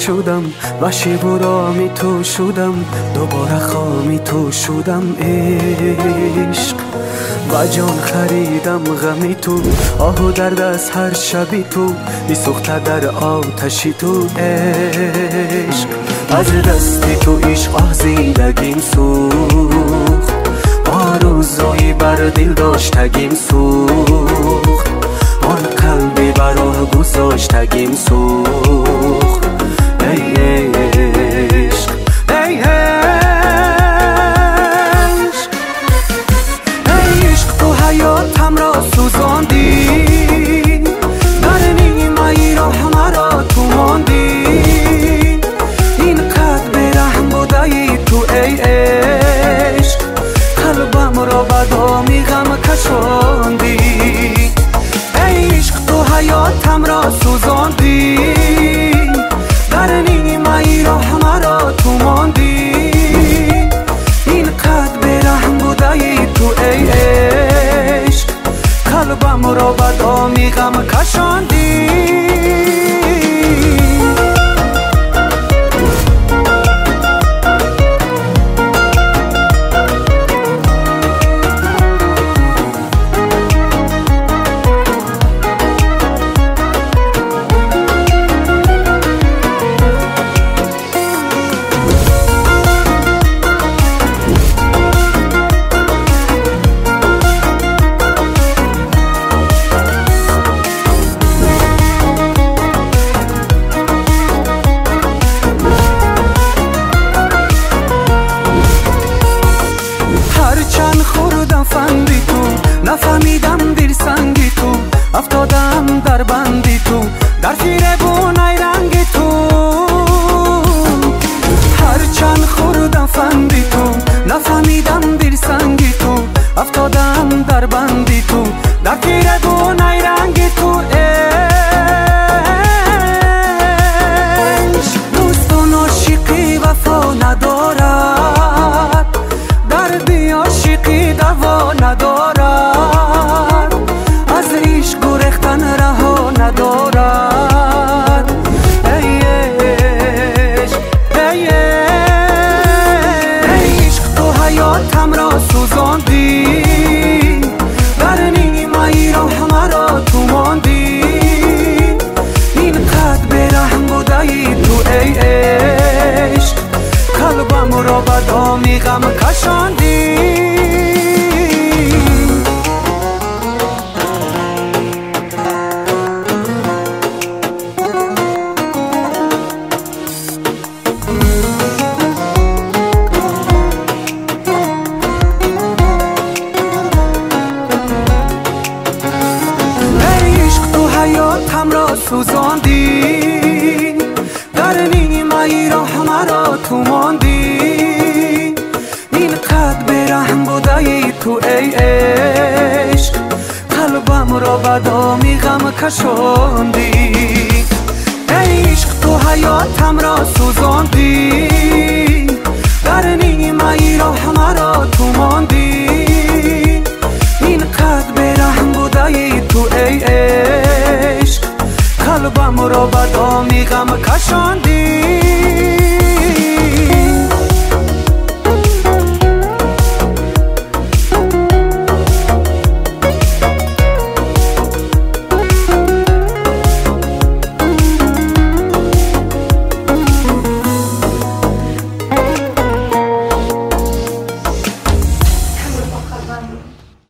شدم وحشی برامی تو شدم دوباره خامی تو شدم عشق و جان خریدم غمی تو آه و درد از هر شبی تو میسوخته در آتشی تو عشق از دستی تو عشق آه زندگیم سوخت آرزویی بر دل داشتگیم سوخت آن قلبی براه گذاشتگیم سوخت ای عشق ای عشق ای عشق تو حیاتم را سوزاندی در نیمه ای راه مرا تو ماندی اینقدر بیرحم بوده ای تو ای عشق قلبم را به دامی غم کشاندی ای عشق تو حیاتم را سوزاندی در نیمه ای راه مرا تو ماندی اینقدر بیرحم بوده ای تو ای عشق قلبم را به دامی غم کشاندی نفهمیدم دل سنگی تو افتادم در بندی تو در تیره بونای رنگی تو هرچند خوردم فندی تو نفهمیدم دل سنگی تو افتادم در بندی تو در تیره بونای رنگی تو عشق دوستان عاشقی وفا ندارد دردی عاشقی دوا ندارد ندارد ای عشق ای عشق تو حیاتم را سوزاندی در نیمه ای راه مرا تو ماندی اینقدر بیرحم بوده ای تو ای عشق قلبم را به دامی غم کشاندی حیاتم را سوزاندی در نیمه ای راه مرا تو ماندی اینقدر بیرحم بوده ای تو ای عشق قلبم را به دامی غم کشاندی ای عشق تو حیاتم را سوزاندی در نیمه ای راه مرا تو ماندی اینقدر بیرحم بوده ای تو ای عشق قلبم را به دامی غم کشاندی